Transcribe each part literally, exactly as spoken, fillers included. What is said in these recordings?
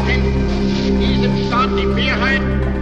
daraufhin in diesem Staat die Mehrheit.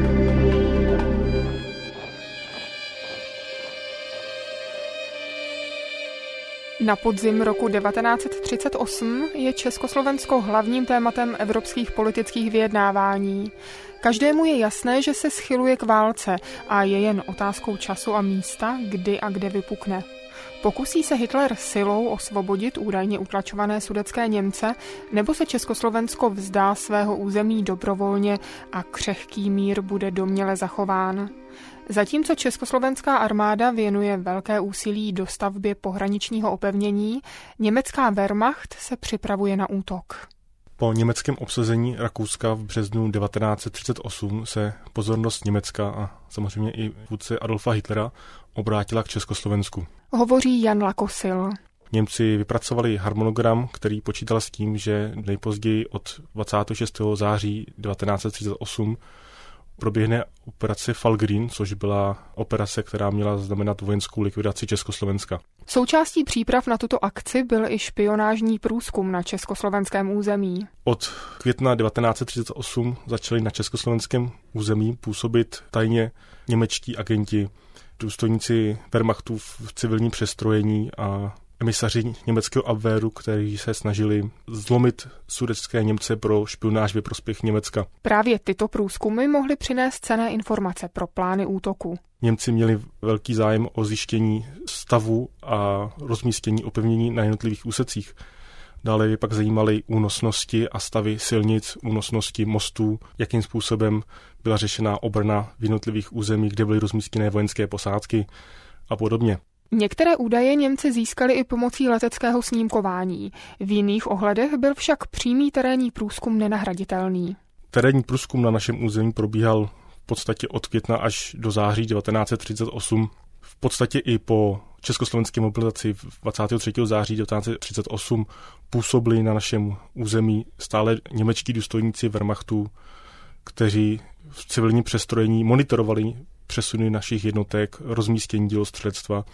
Na podzim roku devatenáct set třicet osm je Československo hlavním tématem evropských politických vyjednávání. Každému je jasné, že se schyluje k válce a je jen otázkou času a místa, kdy a kde vypukne. Pokusí se Hitler silou osvobodit údajně utlačované sudetské Němce, nebo se Československo vzdá svého území dobrovolně a křehký mír bude domněle zachován? Zatímco československá armáda věnuje velké úsilí dostavbě pohraničního opevnění, německá Wehrmacht se připravuje na útok. Po německém obsazení Rakouska v březnu devatenáct set třicet osm se pozornost Německa a samozřejmě i vůdce Adolfa Hitlera obrátila k Československu. Hovoří Jan Lakosil. Němci vypracovali harmonogram, který počítal s tím, že nejpozději od dvacátého šestého září devatenáct set třicet osm proběhne operace Falkgreen, což byla operace, která měla znamenat vojenskou likvidaci Československa. Součástí příprav na tuto akci byl i špionážní průzkum na československém území. Od května devatenáct set třicet osm začali na československém území působit tajně němečtí agenti, důstojníci Wehrmachtu v civilním přestrojení a emisaři německého Abwehru, kteří se snažili zlomit sudetské Němce pro špionáž ve prospěch Německa. Právě tyto průzkumy mohly přinést cenné informace pro plány útoku. Němci měli velký zájem o zjištění stavu a rozmístění opevnění na jednotlivých úsecích. Dále je pak zajímaly únosnosti a stavy silnic, únosnosti mostů, jakým způsobem byla řešena obrana v jednotlivých územích, kde byly rozmístěné vojenské posádky a podobně. Některé údaje Němci získali i pomocí leteckého snímkování. V jiných ohledech byl však přímý terénní průzkum nenahraditelný. Terénní průzkum na našem území probíhal v podstatě od května až do září devatenáct set třicet osm. V podstatě i po československé mobilizaci dvacátého třetího září devatenáct set třicet osm působili na našem území stále němečtí důstojníci Wehrmachtu, kteří v civilním přestrojení monitorovali přesuny našich jednotek, rozmístění dělostřelectva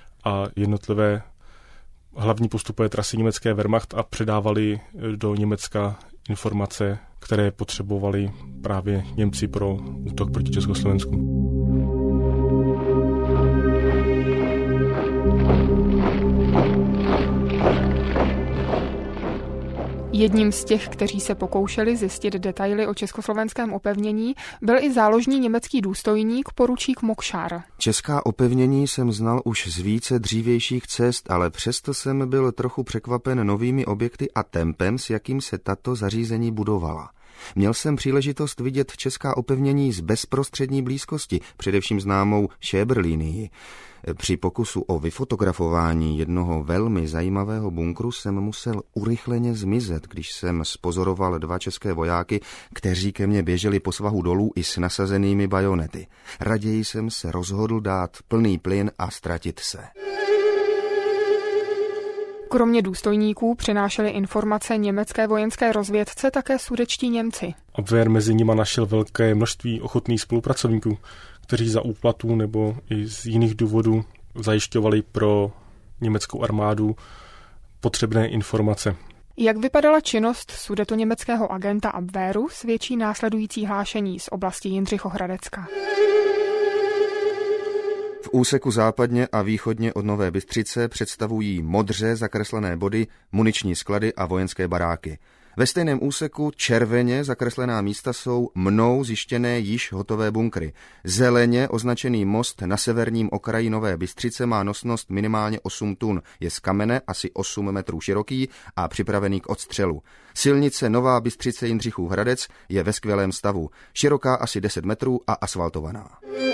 a jednotlivé hlavní postupové trasy německé Wehrmacht a předávali do Německa informace, které potřebovali právě Němci pro útok proti Československu. Jedním z těch, kteří se pokoušeli zjistit detaily o československém opevnění, byl i záložní německý důstojník poručík Mokšár. Česká opevnění jsem znal už z více dřívějších cest, ale přesto jsem byl trochu překvapen novými objekty a tempem, s jakým se tato zařízení budovala. Měl jsem příležitost vidět česká opevnění z bezprostřední blízkosti, především známou Schäber-linii. Při pokusu o vyfotografování jednoho velmi zajímavého bunkru jsem musel urychleně zmizet, když jsem spozoroval dva české vojáky, kteří ke mně běželi po svahu dolů i s nasazenými bajonety. Raději jsem se rozhodl dát plný plyn a ztratit se. Kromě důstojníků přinášeli informace německé vojenské rozvědce také sudetští Němci. Abwehr mezi nimi našel velké množství ochotných spolupracovníků, kteří za úplatu nebo i z jiných důvodů zajišťovali pro německou armádu potřebné informace. Jak vypadala činnost sudetoněmeckého agenta Abwehru, svědčí následující hlášení z oblasti Jindřichohradecka. V úseku západně a východně od Nové Bystřice představují modře zakreslené body, muniční sklady a vojenské baráky. Ve stejném úseku červeně zakreslená místa jsou mnou zjištěné již hotové bunkry. Zeleně označený most na severním okraji Nové Bystřice má nosnost minimálně osm tun, je z kamene asi osm metrů široký a připravený k odstřelu. Silnice Nová Bystřice Jindřichův Hradec je ve skvělém stavu, široká asi deset metrů a asfaltovaná.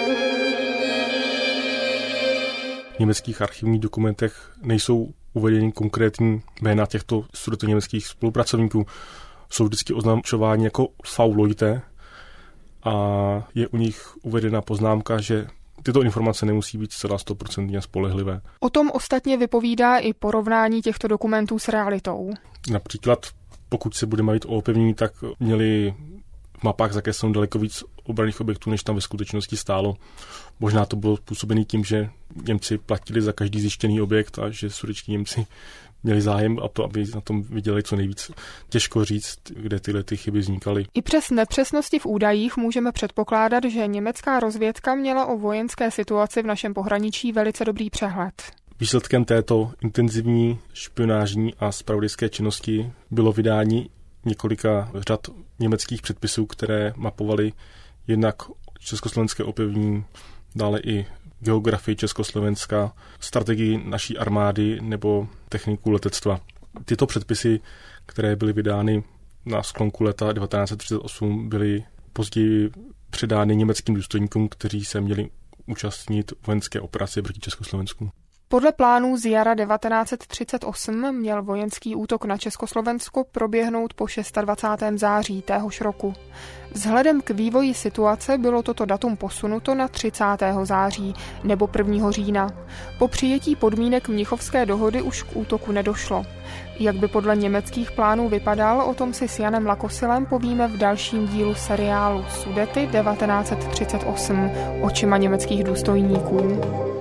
V německých archivních dokumentech nejsou uvedeny konkrétní jména těchto sudetoněmeckých spolupracovníků. Jsou vždycky označováni jako V-Leute a je u nich uvedena poznámka, že tyto informace nemusí být zcela stoprocentně spolehlivé. O tom ostatně vypovídá i porovnání těchto dokumentů s realitou. Například, pokud se budeme bavit o opevnění, tak měli v mapách zakresleno daleko víc obranných objektů, než tam ve skutečnosti stálo. Možná to bylo způsobené tím, že Němci platili za každý zjištěný objekt a že sudetští Němci měli zájem a to, aby na tom viděli co nejvíc. Těžko říct, kde tyhle ty chyby vznikaly. I přes nepřesnosti v údajích můžeme předpokládat, že německá rozvědka měla o vojenské situaci v našem pohraničí velice dobrý přehled. Výsledkem této intenzivní špionážní a zpravodajské činnosti bylo vydání několika řad německých předpisů, které mapovaly jednak československé opevnění, dále i geografii Československa, strategii naší armády nebo techniku letectva. Tyto předpisy, které byly vydány na sklonku leta devatenáct set třicet osm, byly později předány německým důstojníkům, kteří se měli účastnit vojenské operace proti Československu. Podle plánů z jara devatenáct set třicet osm měl vojenský útok na Československo proběhnout po dvacátého šestého září téhož roku. Vzhledem k vývoji situace bylo toto datum posunuto na třicátého září nebo prvního října. Po přijetí podmínek Mnichovské dohody už k útoku nedošlo. Jak by podle německých plánů vypadal, o tom si s Janem Lakosilem povíme v dalším dílu seriálu Sudety devatenáct set třicet osm očima německých důstojníků.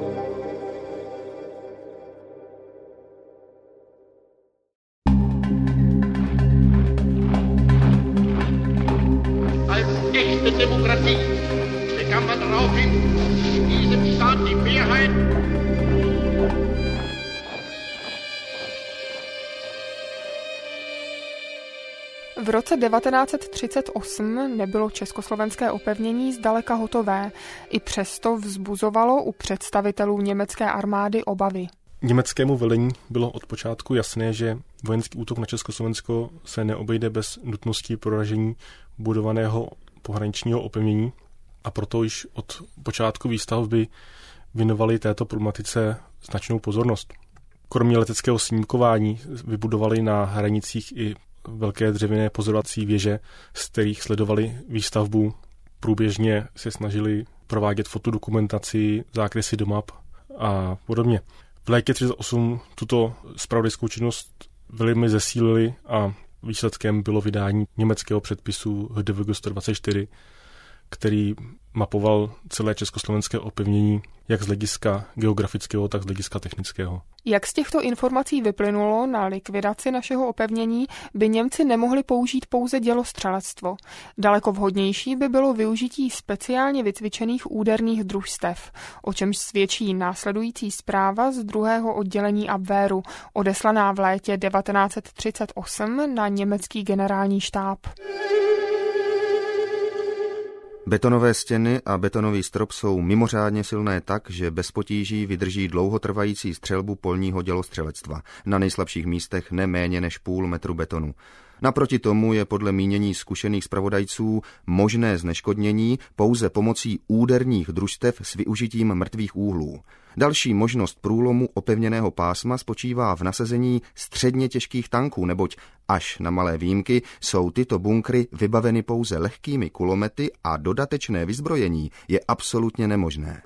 Demokratie bekam man daraufhin in diesem Staat die Mehrheit. V roce devatenáct set třicet osm nebylo československé opevnění zdaleka hotové. I přesto vzbuzovalo u představitelů německé armády obavy. Německému velení bylo od počátku jasné, že vojenský útok na Československo se neobejde bez nutnosti proražení budovaného pohraničního opevnění a proto již od počátku výstavby věnovali této problematice značnou pozornost. Kromě leteckého snímkování vybudovali na hranicích i velké dřevěné pozorovací věže, z kterých sledovali výstavbu. Průběžně se snažili provádět fotodokumentaci, zákresy do map a podobně. V létě třicet osm tuto zpravodajskou činnost velmi zesílili a výsledkem bylo vydání německého předpisu H D V G sto dvacet čtyři, který mapoval celé československé opevnění jak z hlediska geografického, tak z hlediska technického. Jak z těchto informací vyplynulo, na likvidaci našeho opevnění by Němci nemohli použít pouze dělostřelectvo. Daleko vhodnější by bylo využití speciálně vycvičených úderných družstev, o čemž svědčí následující zpráva z druhého oddělení Abwehru, odeslaná v létě devatenáct set třicet osm na německý generální štáb. Betonové stěny a betonový strop jsou mimořádně silné tak, že bez potíží vydrží dlouhotrvající střelbu polního dělostřelectva, na nejslabších místech neméně než půl metru betonu. Naproti tomu je podle mínění zkušených zpravodajců možné zneškodnění pouze pomocí úderních družstev s využitím mrtvých úhlů. Další možnost průlomu opevněného pásma spočívá v nasazení středně těžkých tanků, neboť až na malé výjimky jsou tyto bunkry vybaveny pouze lehkými kulomety a dodatečné vyzbrojení je absolutně nemožné.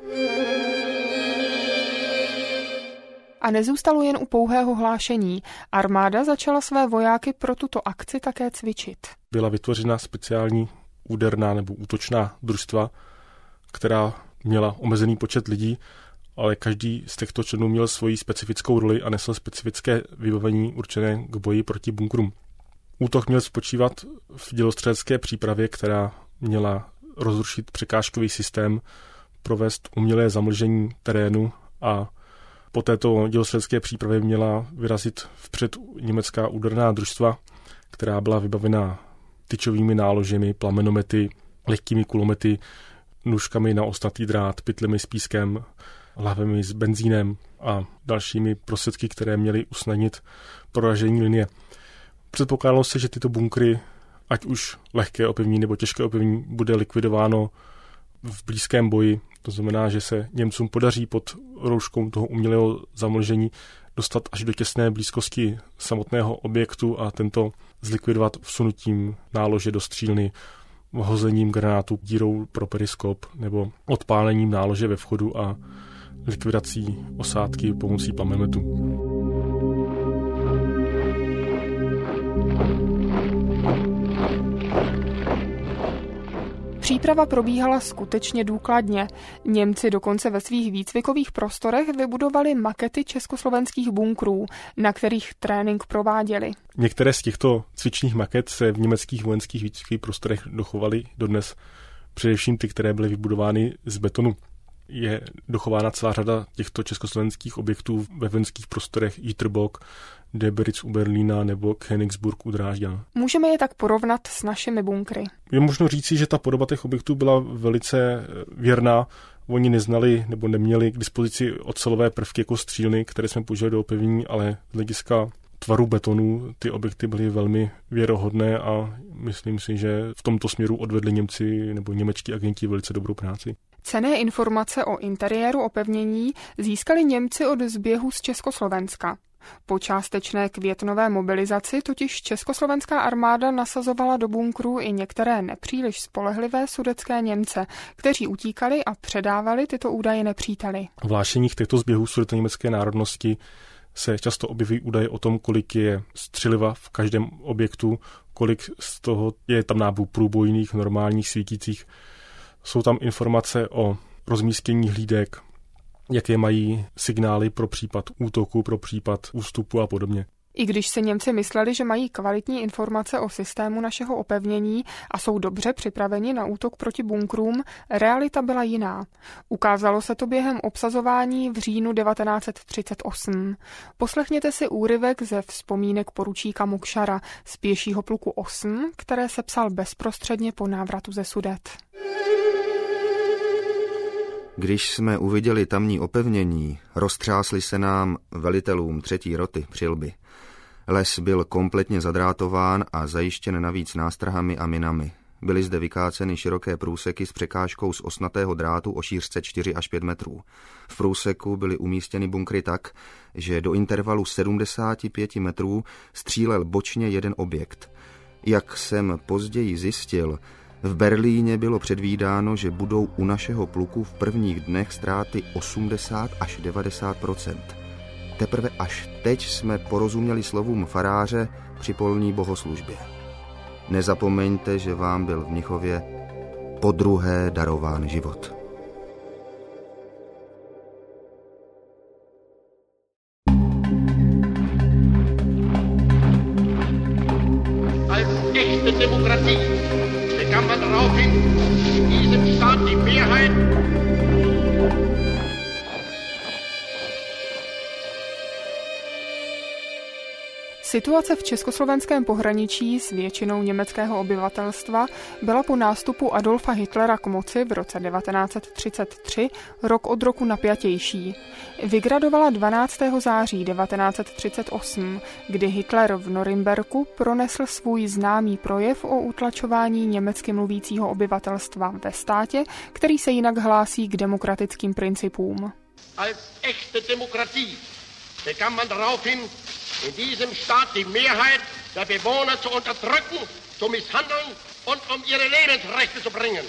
A nezůstalo jen u pouhého hlášení. Armáda začala své vojáky pro tuto akci také cvičit. Byla vytvořena speciální úderná nebo útočná družstva, která měla omezený počet lidí, ale každý z těchto členů měl svoji specifickou roli a nesl specifické vybavení určené k boji proti bunkrům. Útok měl spočívat v dělostřelecké přípravě, která měla rozrušit překážkový systém, provést umělé zamlžení terénu a po této dělostřelecké přípravě měla vyrazit vpřed německá úderná družstva, která byla vybavena tyčovými náložemi, plamenomety, lehkými kulomety, nůžkami na ostnatý drát, pytlemi s pískem, lahvemi s benzínem a dalšími prostředky, které měly usnadnit proražení linie. Předpokládalo se, že tyto bunkry, ať už lehké opevnění nebo těžké opevnění, bude likvidováno v blízkém boji. To znamená, že se Němcům podaří pod rouškou toho umělého zamlžení dostat až do těsné blízkosti samotného objektu a tento zlikvidovat vsunutím nálože do střílny, hozením granátu dírou pro periskop nebo odpálením nálože ve vchodu a likvidací osádky pomocí plamenometu. Příprava probíhala skutečně důkladně. Němci dokonce ve svých výcvikových prostorech vybudovali makety československých bunkrů, na kterých trénink prováděli. Některé z těchto cvičných maket se v německých vojenských výcvikových prostorech dochovaly dodnes, především ty, které byly vybudovány z betonu. Je dochována celá řada těchto československých objektů ve vojenských prostorech Jitterbog, Döberitz u Berlína nebo Königsburg u Drážďan. Můžeme je tak porovnat s našimi bunkry. Je možno říci, že ta podoba těch objektů byla velice věrná. Oni neznali nebo neměli k dispozici ocelové prvky jako střílny, které jsme použili do opevnění, ale z hlediska tvaru betonu ty objekty byly velmi věrohodné a myslím si, že v tomto směru odvedli Němci nebo němečtí agenti velice dobrou práci. Cenné informace o interiéru opevnění získali Němci od zběhu z Československa. Po částečné květnové mobilizaci totiž československá armáda nasazovala do bunkrů i některé nepříliš spolehlivé sudetské Němce, kteří utíkali a předávali tyto údaje nepříteli. V hlášeních těchto zběhů sudetoněmecké národnosti se často objeví údaje o tom, kolik je střeliva v každém objektu, kolik z toho je tam nábojů průbojných, normálních, svítících. Jsou tam informace o rozmístění hlídek, jaké mají signály pro případ útoku, pro případ ústupu a podobně. I když se Němci mysleli, že mají kvalitní informace o systému našeho opevnění a jsou dobře připraveni na útok proti bunkrům, realita byla jiná. Ukázalo se to během obsazování v říjnu devatenáct set třicet osm. Poslechněte si úryvek ze vzpomínek poručíka Mukšara z pěšího pluku osm, které sepsal bezprostředně po návratu ze Sudet. Když jsme uviděli tamní opevnění, roztřásly se nám, velitelům třetí roty, přilby. Les byl kompletně zadrátován a zajištěn navíc nástrahami a minami. Byly zde vykáceny široké průseky s překážkou z osnatého drátu o šířce čtyři až pět metrů. V průseku byly umístěny bunkry tak, že do intervalu sedmdesát pět metrů střílel bočně jeden objekt. Jak jsem později zjistil, v Berlíně bylo předvídáno, že budou u našeho pluku v prvních dnech ztráty osmdesát až devadesát procent. Teprve až teď jsme porozuměli slovům faráře při polní bohoslužbě. Nezapomeňte, že vám byl v Mnichově podruhé darován život. Als echte Demokratie bekam man daraufhin in diesem Staat die Mehrheit. Situace v československém pohraničí s většinou německého obyvatelstva byla po nástupu Adolfa Hitlera k moci v roce devatenáct set třicet tři rok od roku napjatější. Vygradovala dvanáctého září devatenáct set třicet osm, kdy Hitler v Norimberku pronesl svůj známý projev o utlačování německy mluvícího obyvatelstva ve státě, který se jinak hlásí k demokratickým principům. Als echte Demokratie bekam man daraufhin in diesem Staat die Mehrheit der Bewohner zu unterdrücken, zu misshandeln und um ihre Lebensrechte zu bringen.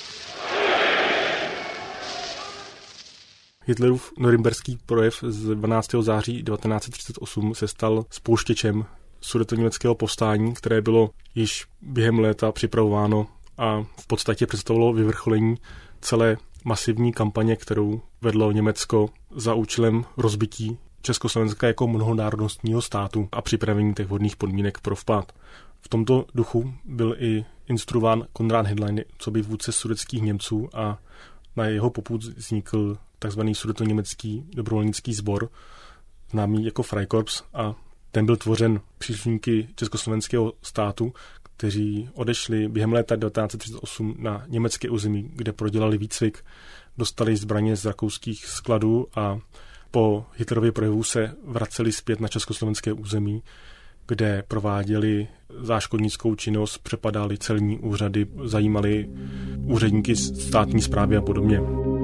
Hitlerův norimberský projev z dvanáctého září devatenáct set třicet osm se stal spouštěčem sudetoněmeckého povstání, které bylo již během léta připravováno a v podstatě představovalo vyvrcholení celé masivní kampaně, kterou vedlo Německo za účelem rozbití Československa jako mnohonárodnostního státu a připravení těch vhodných podmínek pro vpád. V tomto duchu byl i instruován Konrad Hedlein, co by vůdce sudetských Němců, a na jeho popud vznikl tzv. Sudetoněmecký dobrovolnický sbor, známý jako Freikorps, a ten byl tvořen příslušníky československého státu, kteří odešli během léta devatenáct set třicet osm na německé území, kde prodělali výcvik, dostali zbraně z rakouských skladů a po Hitlerově projevu se vraceli zpět na československé území, kde prováděli záškodnickou činnost, přepadali celní úřady, zajímali úředníky státní správy a podobně.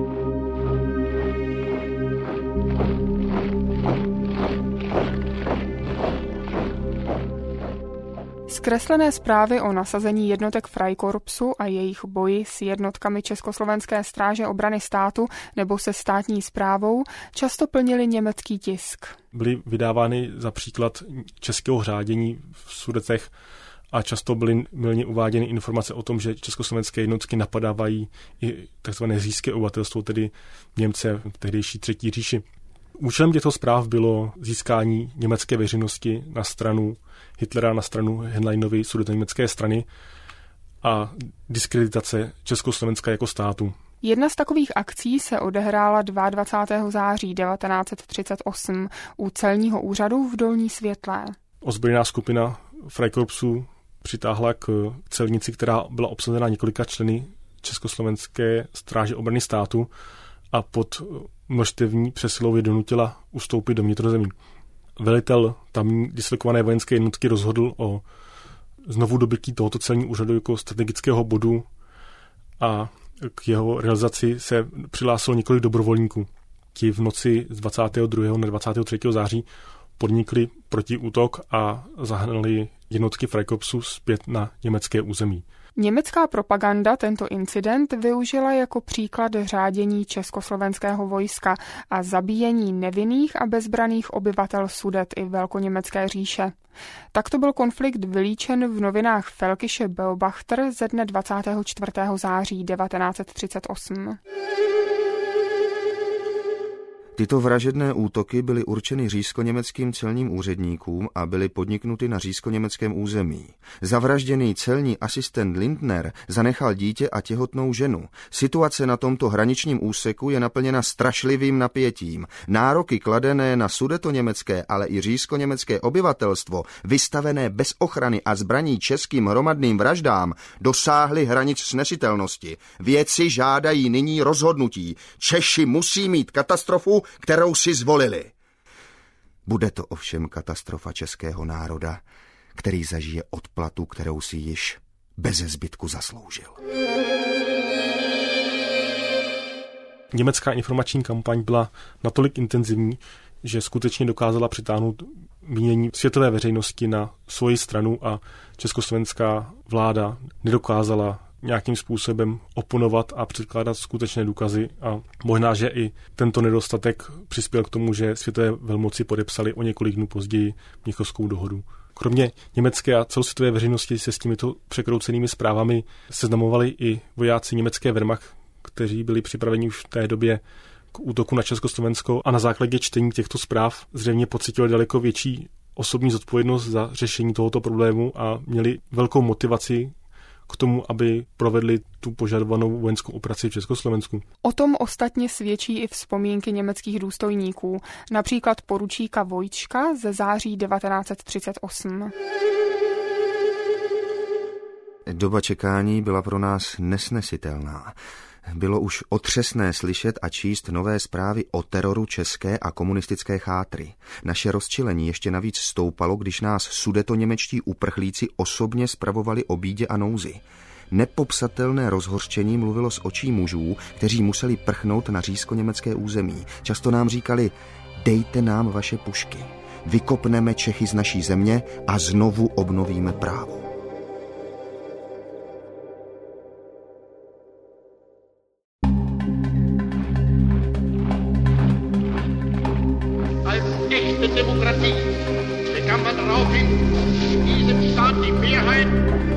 Zkreslené zprávy o nasazení jednotek Freikorpsu a jejich boji s jednotkami Československé stráže obrany státu nebo se státní správou často plnili německý tisk. Byly vydávány za příklad českého řádění v Sudetech a často byly mylně uváděny informace o tom, že československé jednotky napadávají i tzv. Říšské obyvatelstvo, tedy Němce v tehdejší Třetí říši. Účelem těchto zpráv bylo získání německé veřejnosti na stranu Hitlera, na stranu Henleinovy sudetoněmecké strany a diskreditace Československa jako státu. Jedna z takových akcí se odehrála dvacátého druhého září devatenáct set třicet osm u celního úřadu v Dolní Světlé. Ozbrojená skupina Freikorpsu přitáhla k celnici, která byla obsazena několika členy Československé stráže obrany státu a pod množstevní přesilou je donutila ustoupit do vnitrozemí. Velitel tamní dislokované vojenské jednotky rozhodl o znovu dobytí tohoto celního úřadu jako strategického bodu a k jeho realizaci se přihlásilo několik dobrovolníků. Ti v noci z dvacátého druhého na dvacátého třetího září podnikli protiútok a zahnali jednotky Freikorpsu zpět na německé území. Německá propaganda tento incident využila jako příklad řádění československého vojska a zabíjení nevinných a bezbraných obyvatel Sudet i Velkoněmecké říše. Takto byl konflikt vylíčen v novinách Völkische Beobachter ze dne dvacátého čtvrtého září devatenáct set třicet osm. Tyto vražedné útoky byly určeny říšskoněmeckým celním úředníkům a byly podniknuty na říšskoněmeckém území. Zavražděný celní asistent Lindner zanechal dítě a těhotnou ženu. Situace na tomto hraničním úseku je naplněna strašlivým napětím. Nároky kladené na sudetoněmecké, ale i říšskoněmecké obyvatelstvo, vystavené bez ochrany a zbraní českým hromadným vraždám, dosáhly hranic snesitelnosti. Vědci žádají nyní rozhodnutí. Češi musí mít katastrofu, kterou si zvolili. Bude to ovšem katastrofa českého národa, který zažije odplatu, kterou si již beze zbytku zasloužil. Německá informační kampaň byla natolik intenzivní, že skutečně dokázala přitáhnout mínění světové veřejnosti na svoji stranu a československá vláda nedokázala nějakým způsobem oponovat a předkládat skutečné důkazy a možná, že i tento nedostatek přispěl k tomu, že světové velmoci podepsali o několik dnů později Mnichovskou dohodu. Kromě německé a celosvětové veřejnosti se s těmito překroucenými zprávami seznamovali i vojáci německé Wehrmacht, kteří byli připraveni už v té době k útoku na Československo a na základě čtení těchto zpráv zřejmě pocítili daleko větší osobní zodpovědnost za řešení tohoto problému a měli velkou motivaci k tomu, aby provedli tu požadovanou vojenskou operaci v Československu. O tom ostatně svědčí i vzpomínky německých důstojníků, například poručíka Vojčka ze září devatenáct set třicet osm. Doba čekání byla pro nás nesnesitelná. Bylo už otřesné slyšet a číst nové zprávy o teroru české a komunistické chátry. Naše rozčilení ještě navíc stoupalo, když nás sudetoněmečtí uprchlíci osobně spravovali o bídě a nouzi. Nepopsatelné rozhořčení mluvilo z očí mužů, kteří museli prchnout na říšskoněmecké území. Často nám říkali, dejte nám vaše pušky, vykopneme Čechy z naší země a znovu obnovíme právo. Demokratie bekam man daraufhin in diesem Staat die Mehrheit.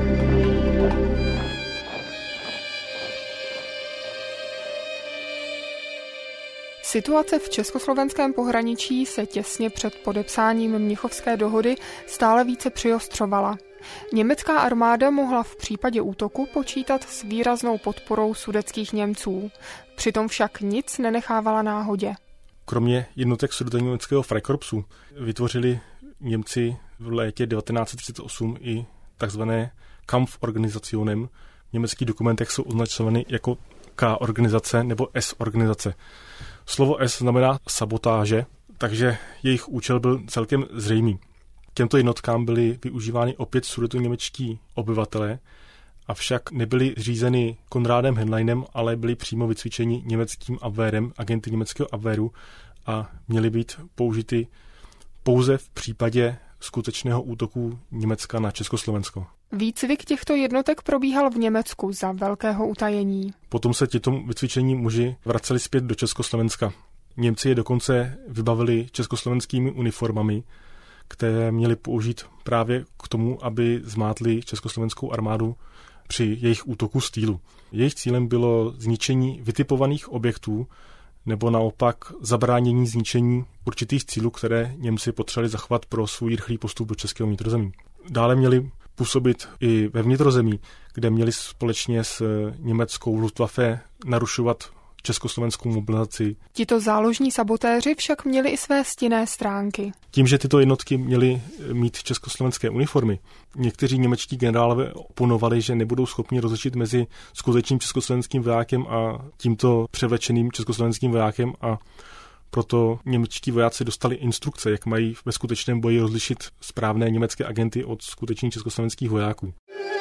Situace v československém pohraničí se těsně před podepsáním Mnichovské dohody stále více přiostřovala. Německá armáda mohla v případě útoku počítat s výraznou podporou sudetských Němců. Přitom však nic nenechávala náhodě. Kromě jednotek sudetoněmeckého Freikorpsu vytvořili Němci v létě devatenáct set třicet osm i takzvané Kampforganisationen. V německých dokumentech jsou označovány jako K-organizace nebo S-organizace. Slovo S znamená sabotáže, takže jejich účel byl celkem zřejmý. Těmto jednotkám byly využívány opět sudetoněmečtí obyvatelé, avšak nebyly řízeny Konrádem Henleinem, ale byly přímo vycvičeni německým Abwehrem, agenty německého Abwehru a měly být použity pouze v případě skutečného útoku Německa na Československo. Výcvik těchto jednotek probíhal v Německu za velkého utajení. Potom se těto vycvičení muži vraceli zpět do Československa. Němci je dokonce vybavili československými uniformami které měly použít právě k tomu, aby zmátli československou armádu při jejich útoku z týlu. Jejich cílem bylo zničení vytipovaných objektů nebo naopak zabránění zničení určitých cílů, které Němci potřebovali zachovat pro svůj rychlý postup do českého vnitrozemí. Dále měli působit i ve vnitrozemí, kde měli společně s německou Luftwaffe narušovat československou mobilizaci. Tito záložní sabotéři však měli i své stinné stránky. Tím, že tyto jednotky měly mít československé uniformy, někteří němečtí generálové oponovali, že nebudou schopni rozlišit mezi skutečným československým vojákem a tímto převlečeným československým vojákem, a proto němečtí vojáci dostali instrukce, jak mají ve skutečném boji rozlišit správné německé agenty od skutečných československých vojáků.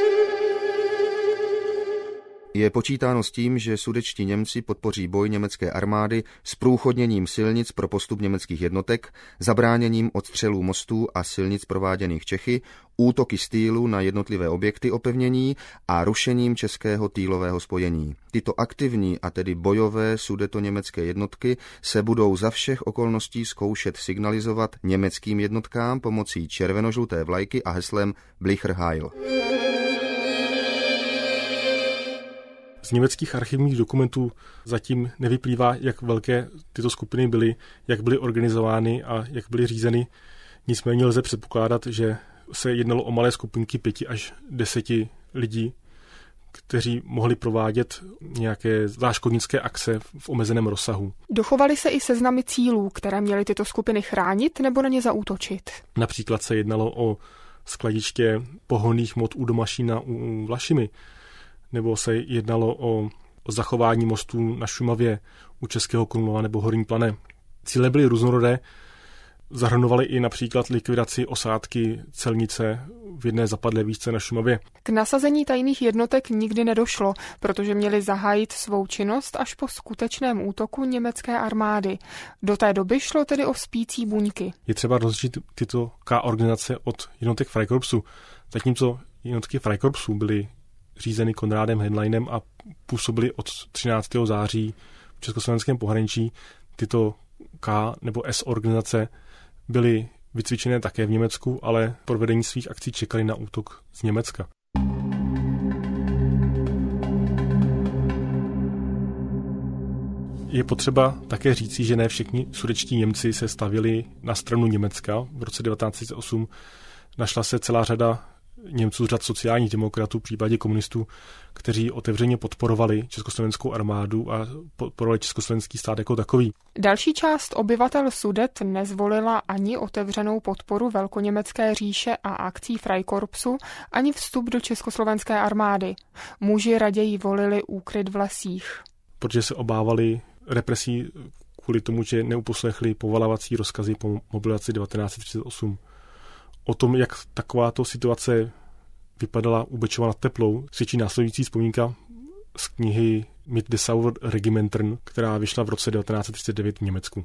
Je počítáno s tím, že sudetští Němci podpoří boj německé armády s průchodněním silnic pro postup německých jednotek, zabráněním odstřelů mostů a silnic prováděných Čechy, útoky z týlu na jednotlivé objekty opevnění a rušením českého týlového spojení. Tyto aktivní a tedy bojové sudetoněmecké jednotky se budou za všech okolností zkoušet signalizovat německým jednotkám pomocí červeno-žluté vlajky a heslem Blicher Heil. Z německých archivních dokumentů zatím nevyplývá, jak velké tyto skupiny byly, jak byly organizovány a jak byly řízeny. Nicméně lze předpokládat, že se jednalo o malé skupinky pěti až deseti lidí, kteří mohli provádět nějaké záškodnické akce v omezeném rozsahu. Dochovaly se i seznamy cílů, které měly tyto skupiny chránit nebo na ně zaútočit. Například se jednalo o skladiště pohonných hmot u Domašína u Vlašimi, nebo se jednalo o, o zachování mostů na Šumavě u Českého Krumlova nebo Horní Plané. Cíle byly různorodé, zahrnovaly i například likvidaci osádky Celnice v jedné zapadlé výšce na Šumavě. K nasazení tajných jednotek nikdy nedošlo, protože měli zahájit svou činnost až po skutečném útoku německé armády. Do té doby šlo tedy o spící buňky. Je třeba rozlišit tyto K organizace od jednotek Freikorpsu, zatímco jednotky Freikorpsu byly řízeny Konrádem Henleinem a působili od třináctého září v československém pohraničí. Tyto K nebo S organizace byly vycvičené také v Německu, ale po vedení svých akcí čekali na útok z Německa. Je potřeba také říci, že ne všichni sudetští Němci se stavěli na stranu Německa. V roce devatenáct set třicet osm našla se celá řada Němců z řad sociálních demokratů, v případě komunistů, kteří otevřeně podporovali československou armádu a podporovali československý stát jako takový. Další část obyvatel Sudet nezvolila ani otevřenou podporu velkoněmecké říše a akcí Freikorpsu, ani vstup do československé armády. Muži raději volili úkryt v lesích. Protože se obávali represí kvůli tomu, že neuposlechli povolávací rozkazy po mobilizaci devatenáct set třicet osm. O tom, jak takováto situace vypadala u Bečova nad Teplou, svědčí následující vzpomínka z knihy Mit Dessauer Regimentern, která vyšla v roce devatenáct set třicet devět v Německu.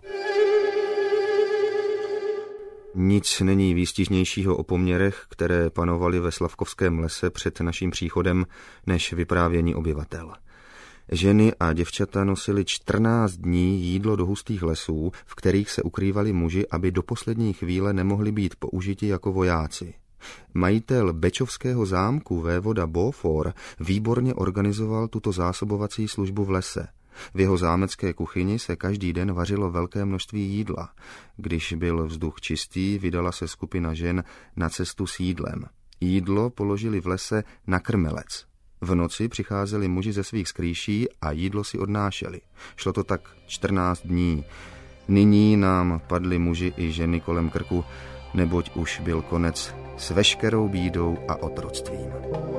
Nic není výstižnějšího o poměrech, které panovaly ve Slavkovském lese před naším příchodem, než vyprávění obyvatel. Ženy a děvčata nosily čtrnáct dní jídlo do hustých lesů, v kterých se ukrývali muži, aby do poslední chvíle nemohli být použiti jako vojáci. Majitel Bečovského zámku vévoda Beaufort výborně organizoval tuto zásobovací službu v lese. V jeho zámecké kuchyni se každý den vařilo velké množství jídla. Když byl vzduch čistý, vydala se skupina žen na cestu s jídlem. Jídlo položili v lese na krmelec. V noci přicházeli muži ze svých skrýší a jídlo si odnášeli. Šlo to tak čtrnáct dní. Nyní nám padli muži i ženy kolem krku, neboť už byl konec s veškerou bídou a otroctvím.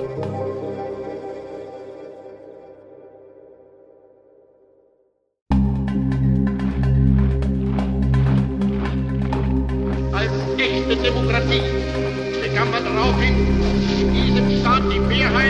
Als echte Demokratie bekam man daraufhin in diesem Staat die Mehrheit.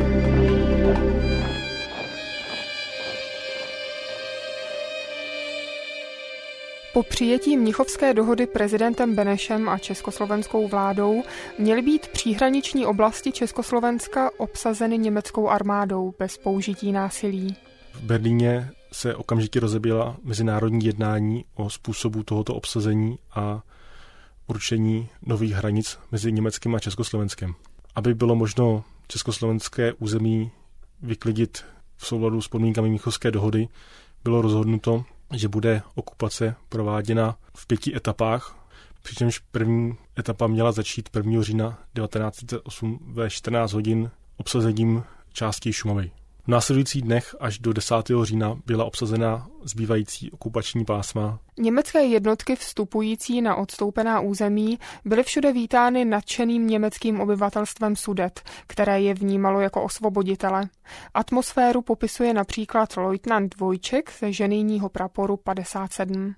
Po přijetí Mnichovské dohody prezidentem Benešem a československou vládou měly být příhraniční oblasti Československa obsazeny německou armádou bez použití násilí. V Berlíně se okamžitě rozeběhla mezinárodní jednání o způsobu tohoto obsazení a určení nových hranic mezi Německem a Československem. Aby bylo možno československé území vyklidit v souladu s podmínkami Mnichovské dohody, bylo rozhodnuto, že bude okupace prováděna v pěti etapách, přičemž první etapa měla začít prvního října devatenáct set třicet osm ve čtrnáct hodin obsazením části Šumavy. V následujících dnech až do desátého října byla obsazena zbývající okupační pásma. Německé jednotky vstupující na odstoupená území byly všude vítány nadšeným německým obyvatelstvem Sudet, které je vnímalo jako osvoboditele. Atmosféru popisuje například lojtnant Dvojček ze ženijního praporu padesát sedm.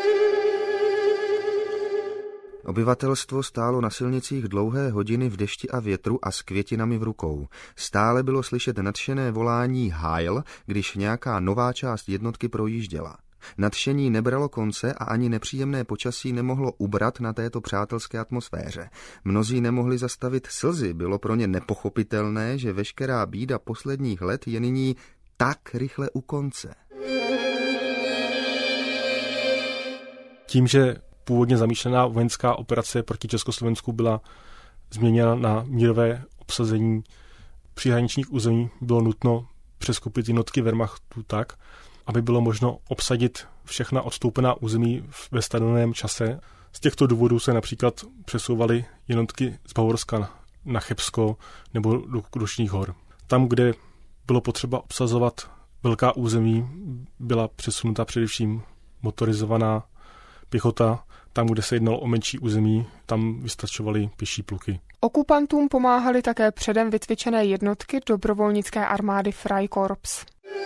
Obyvatelstvo stálo na silnicích dlouhé hodiny v dešti a větru a s květinami v rukou. Stále bylo slyšet nadšené volání Heil, když nějaká nová část jednotky projížděla. Nadšení nebralo konce a ani nepříjemné počasí nemohlo ubrat na této přátelské atmosféře. Mnozí nemohli zastavit slzy, bylo pro ně nepochopitelné, že veškerá bída posledních let je nyní tak rychle u konce. Tím, že původně zamýšlená vojenská operace proti Československu byla změněna na mírové obsazení příhraničních území, bylo nutno přeskupit jednotky Wehrmachtu tak, aby bylo možno obsadit všechna odstoupená území ve stanoveném čase. Z těchto důvodů se například přesouvaly jednotky z Bavorska na Chebsko nebo do Krušných hor. Tam, kde bylo potřeba obsazovat velká území, byla přesunuta především motorizovaná pěchota. Tam, kde se jednalo o menší území, tam vystačovaly pěší pluky. Okupantům pomáhaly také předem vycvičené jednotky dobrovolnické armády Freikorps.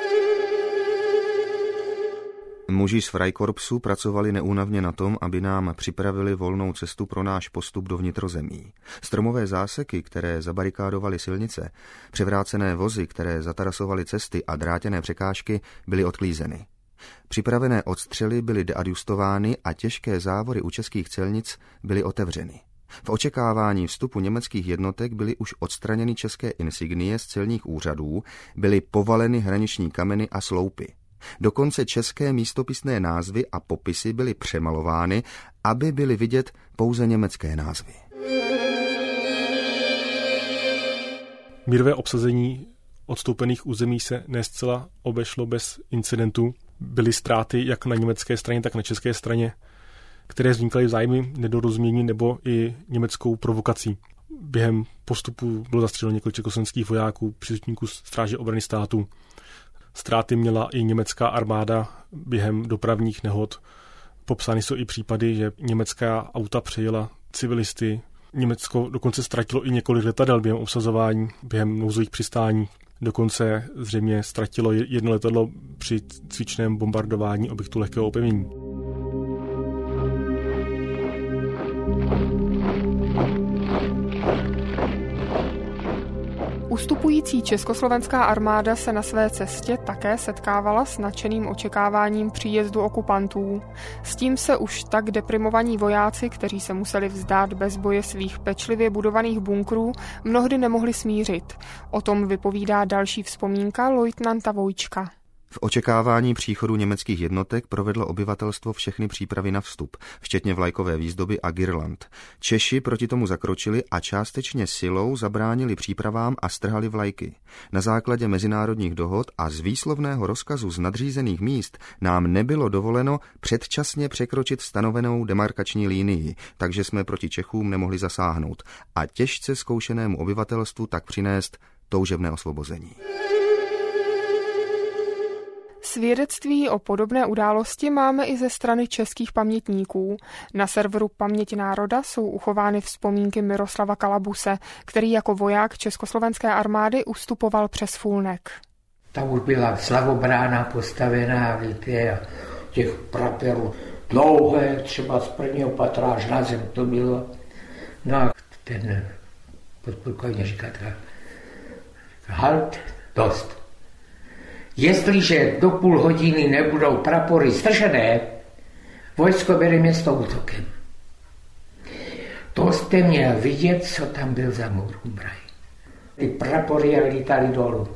Muži z Freikorpsu pracovali neúnavně na tom, aby nám připravili volnou cestu pro náš postup do vnitrozemí. Stromové záseky, které zabarikádovaly silnice, převrácené vozy, které zatarasovaly cesty a drátěné překážky, byly odklízeny. Připravené odstřely byly deadjustovány a těžké závory u českých celnic byly otevřeny. V očekávání vstupu německých jednotek byly už odstraněny české insignie z celních úřadů, byly povaleny hraniční kameny a sloupy. Dokonce české místopisné názvy a popisy byly přemalovány, aby byly vidět pouze německé názvy. Mírové obsazení odstoupených území se ne zcela obešlo bez incidentů. Byly ztráty jak na německé straně, tak na české straně, které vznikaly vzájmy nedorozumění nebo i německou provokací. Během postupu bylo zastřeleno několik československých vojáků, příslušníků Stráže obrany státu. Ztráty měla i německá armáda během dopravních nehod. Popsány jsou i případy, že německá auta přejela civilisty. Německo dokonce ztratilo i několik letadel během obsazování, během nouzových přistání. Dokonce zřejmě ztratilo jedno letadlo při cvičném bombardování objektu lehkého opevnění. Ustupující československá armáda se na své cestě také setkávala s nadšeným očekáváním příjezdu okupantů. S tím se už tak deprimovaní vojáci, kteří se museli vzdát bez boje svých pečlivě budovaných bunkrů, mnohdy nemohli smířit. O tom vypovídá další vzpomínka lojtnanta Vojčka. V očekávání příchodu německých jednotek provedlo obyvatelstvo všechny přípravy na vstup, včetně vlajkové výzdoby a girland. Češi proti tomu zakročili a částečně silou zabránili přípravám a strhali vlajky. Na základě mezinárodních dohod a z výslovného rozkazu z nadřízených míst nám nebylo dovoleno předčasně překročit stanovenou demarkační línii, takže jsme proti Čechům nemohli zasáhnout a těžce zkoušenému obyvatelstvu tak přinést toužebné osvobození. Svědectví o podobné události máme i ze strany českých pamětníků. Na serveru Paměť národa jsou uchovány vzpomínky Miroslava Kalabuse, který jako voják československé armády ustupoval přes Fulnek. Tam už byla slavobrána postavená, víte, a těch praperů dlouhé, třeba z prvního patra až na zem to bylo. No a ten podplukovník říká tak, halt, dost. Jestliže do půl hodiny nebudou prapory stržené, vojsko bere město útokem. To jste měl vidět, co tam byl za murumbraj. Ty prapory lítali dolů.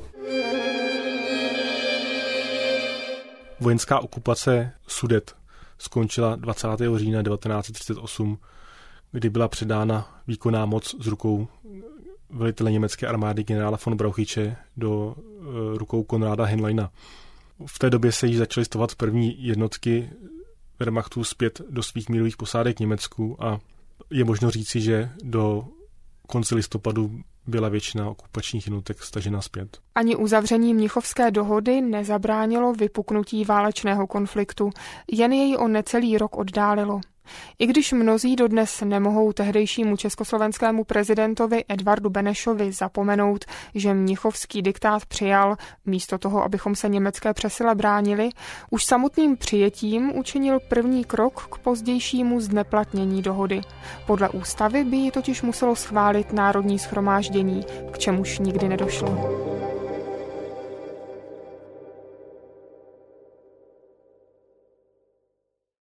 Vojenská okupace Sudet skončila dvacátého října devatenáct set třicet osm, kdy byla předána výkonná moc z rukou velitele německé armády generála von Brauchiče do rukou Konráda Henleina. V té době se již začaly stovat první jednotky Wehrmachtu zpět do svých mírových posádek v Německu a je možno říci, že do konce listopadu byla většina okupačních jednotek stažena zpět. Ani uzavření Mnichovské dohody nezabránilo vypuknutí válečného konfliktu, jen jej o necelý rok oddálilo. I když mnozí dodnes nemohou tehdejšímu československému prezidentovi Edvardu Benešovi zapomenout, že mnichovský diktát přijal, místo toho, abychom se německé přesile bránili, už samotným přijetím učinil první krok k pozdějšímu zneplatnění dohody. Podle ústavy by ji totiž muselo schválit Národní shromáždění, k čemuž nikdy nedošlo.